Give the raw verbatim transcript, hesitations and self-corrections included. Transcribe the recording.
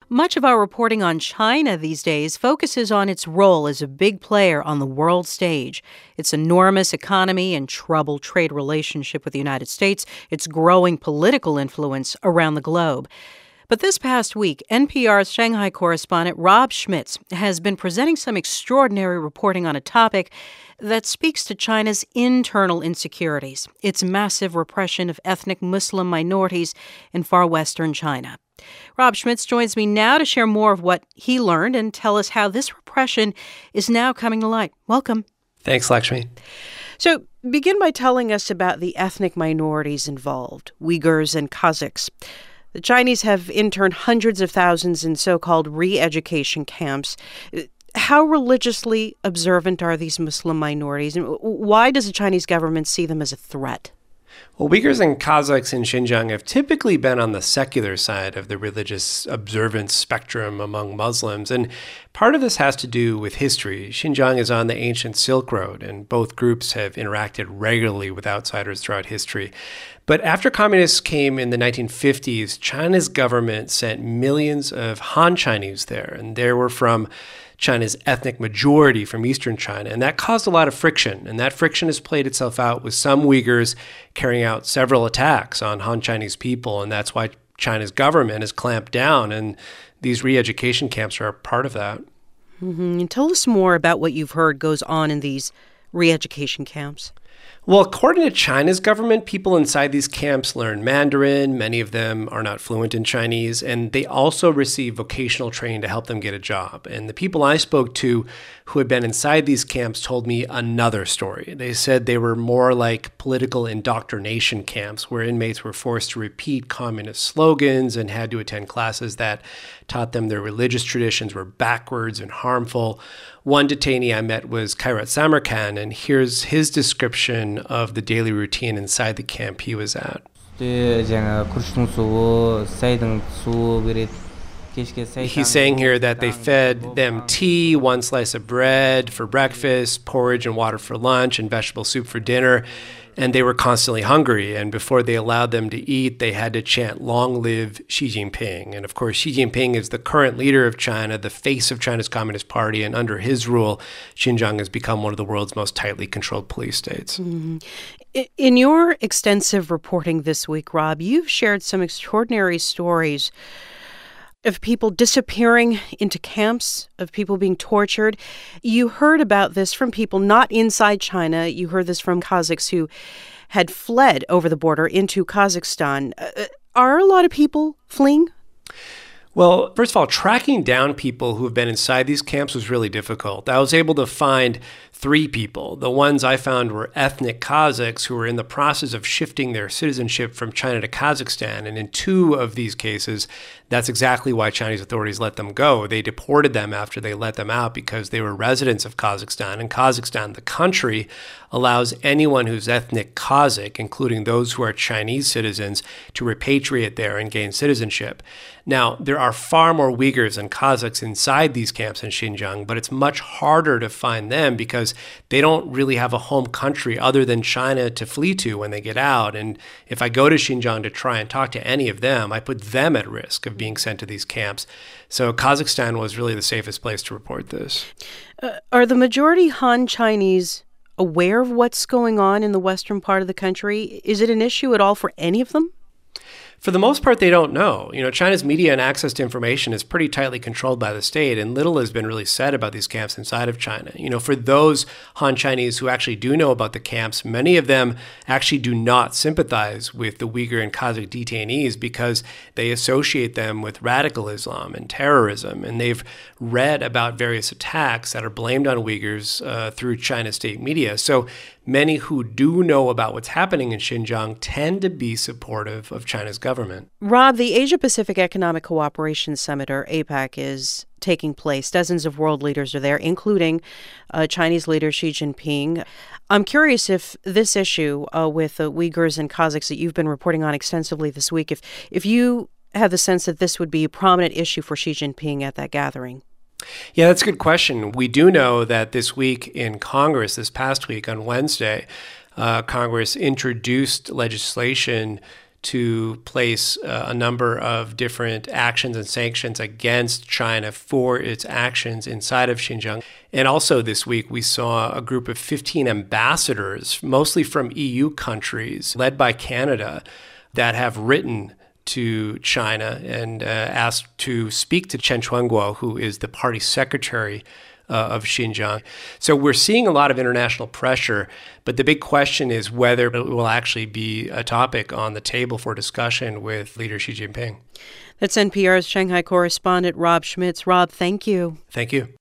Much of our reporting on China these days focuses on its role as a big player on the world stage. Its enormous economy and troubled trade relationship with the United States, its growing political influence around the globe. But this past week, N P R's Shanghai correspondent Rob Schmitz has been presenting some extraordinary reporting on a topic that speaks to China's internal insecurities, its massive repression of ethnic Muslim minorities in far western China. Rob Schmitz joins me now to share more of what he learned and tell us how this repression is now coming to light. Welcome. Thanks, Lakshmi. So begin by telling us about the ethnic minorities involved, Uyghurs and Kazakhs. The Chinese have interned hundreds of thousands in so-called re-education camps. How religiously observant are these Muslim minorities, and why does the Chinese government see them as a threat? Well, Uyghurs and Kazakhs in Xinjiang have typically been on the secular side of the religious observance spectrum among Muslims, and part of this has to do with history. Xinjiang is on the ancient Silk Road, and both groups have interacted regularly with outsiders throughout history. But after communists came in the nineteen fifties, China's government sent millions of Han Chinese there, and they were from China's ethnic majority from eastern China, and that caused a lot of friction, and that friction has played itself out with some Uyghurs carrying out several attacks on Han Chinese people, and that's why China's government has clamped down, and these re-education camps are a part of that. Mm-hmm. And tell us more about what you've heard goes on in these re-education camps. Well, according to China's government, people inside these camps learn Mandarin. Many of them are not fluent in Chinese, and they also receive vocational training to help them get a job. And the people I spoke to who had been inside these camps told me another story. They said they were more like political indoctrination camps where inmates were forced to repeat communist slogans and had to attend classes that taught them their religious traditions were backwards and harmful. One detainee I met was Kairat Samarkand, and here's his description of the daily routine inside the camp he was at. He's saying here that they fed them tea, one slice of bread for breakfast, porridge and water for lunch, and vegetable soup for dinner. And they were constantly hungry. And before they allowed them to eat, they had to chant, "Long live Xi Jinping." And of course, Xi Jinping is the current leader of China, the face of China's Communist Party. And under his rule, Xinjiang has become one of the world's most tightly controlled police states. Mm-hmm. In your extensive reporting this week, Rob, you've shared some extraordinary stories of people disappearing into camps, of people being tortured. You heard about this from people not inside China. You heard this from Kazakhs who had fled over the border into Kazakhstan. Uh, are a lot of people fleeing? Well, first of all, tracking down people who have been inside these camps was really difficult. I was able to find three people. The ones I found were ethnic Kazakhs who were in the process of shifting their citizenship from China to Kazakhstan. And in two of these cases, that's exactly why Chinese authorities let them go. They deported them after they let them out because they were residents of Kazakhstan. And Kazakhstan, the country, allows anyone who's ethnic Kazakh, including those who are Chinese citizens, to repatriate there and gain citizenship. Now, there are far more Uyghurs and Kazakhs inside these camps in Xinjiang, but it's much harder to find them because they don't really have a home country other than China to flee to when they get out. And if I go to Xinjiang to try and talk to any of them, I put them at risk of being sent to these camps. So Kazakhstan was really the safest place to report this. Uh, are the majority Han Chinese aware of what's going on in the western part of the country? Is it an issue at all for any of them? For the most part, they don't know. You know, China's media and access to information is pretty tightly controlled by the state, and little has been really said about these camps inside of China. You know, for those Han Chinese who actually do know about the camps, many of them actually do not sympathize with the Uyghur and Kazakh detainees because they associate them with radical Islam and terrorism, and they've read about various attacks that are blamed on Uyghurs uh, through China's state media. So many who do know about what's happening in Xinjiang tend to be supportive of China's government. Rob, the Asia-Pacific Economic Cooperation Summit, or APEC, is taking place. Dozens of world leaders are there, including uh, Chinese leader Xi Jinping. I'm curious if this issue uh, with the Uyghurs and Kazakhs that you've been reporting on extensively this week, if if you have the sense that this would be a prominent issue for Xi Jinping at that gathering. Yeah, that's a good question. We do know that this week in Congress, this past week on Wednesday, uh, Congress introduced legislation to place uh, a number of different actions and sanctions against China for its actions inside of Xinjiang. And also this week, we saw a group of fifteen ambassadors, mostly from E U countries, led by Canada, that have written to China and uh, asked to speak to Chen Quanguo, who is the party secretary Uh, of Xinjiang. So we're seeing a lot of international pressure, but the big question is whether it will actually be a topic on the table for discussion with leader Xi Jinping. That's N P R's Shanghai correspondent Rob Schmitz. Rob, thank you. Thank you.